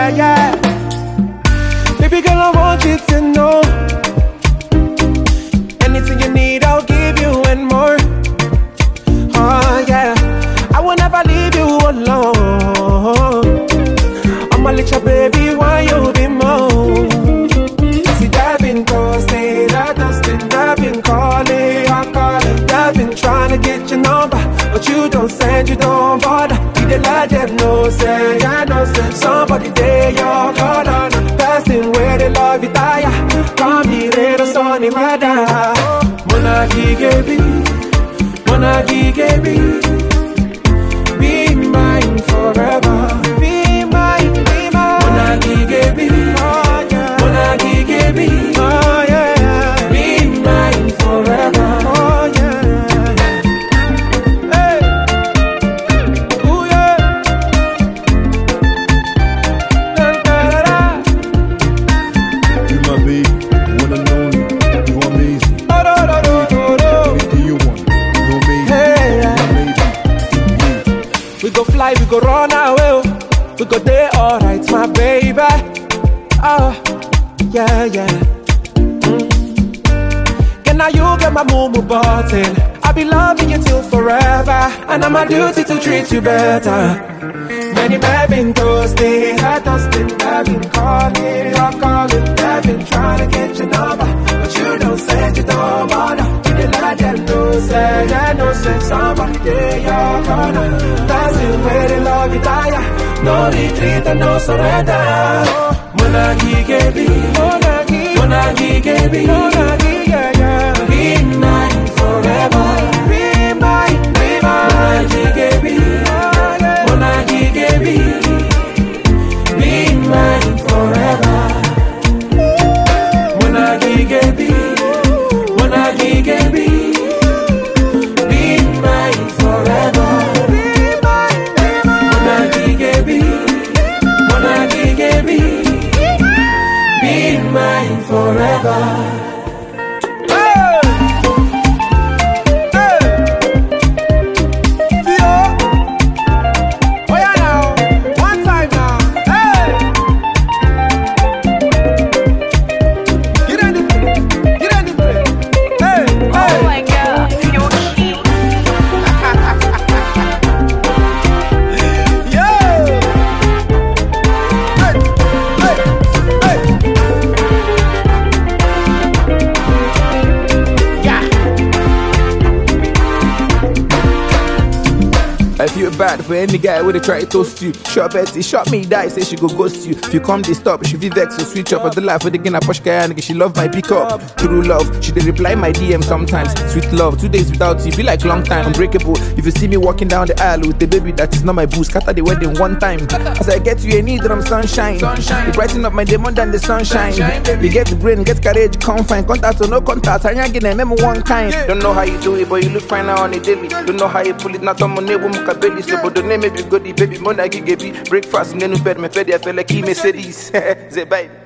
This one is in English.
yeah. Baby girl, I want you to know, anything you need, I'll give you and more. Oh yeah, I will never leave you alone. I'ma let your baby want you be more. See, I've been ghosted, I've been calling, I've been trying to get your number, but you don't send, you don't bother. You dey let them know, say, I know, say, somebody there, your call on. Passing where they love you, tire. Come here, the sunny weather. Monagi Gaby, be mine forever. Be mine, be mine. Monagi Gaby, oh yeah. Monagi Gaby, oh yeah. Be mine forever, oh yeah. Hey, ooh yeah. You my baby, one and only, you amazing. Anything you want, you amazing. Hey, you amazing. we go fly, we go run away, we go day alright, my baby. Oh, yeah, yeah. Can now you get my moo button? I'll be loving you till forever, and I'm my duty to treat you better. Many men been toasting, I've been calling, I've been trying to get your number, but you don't send, you don't bother. You dey let them know, say, I know, say, somebody there, your corner. That's the way they love you, tire. No retreat and no surrender. Monagi Gaby, yeah, yeah. Be mine forever. Be mine, be mine. Monagi Gaby, be mine forever. Monagi Gaby, be mine forever. Be mine, be mine. Monagi Gaby, be mine forever. I feel bad for any guy where they try to toast you. Shot Betty, shot me, die, say she go ghost you. If you come, they stop, she feel vex, so switch up. But the life with the game, I push guy, and she love my pick up. True love, she dey reply my DM sometimes. Sweet love, 2 days without you, be like long time. Unbreakable, if you see me walking down the aisle with the baby, that is not my boo. Scatter the wedding one time. As I get you, you need them sunshine. You brighten up my day more than the sunshine. You get the brain, get courage, confine. Contact or no contact, I ain't getting them one kind. Don't know how you do it, but you look fine now on a daily. Don't know how you pull it, not on my name, belly. So, but the name may be good, baby, Monagi Gaby. Breakfast in the new bed, my bed, I feel like he Mercedes. Say bye.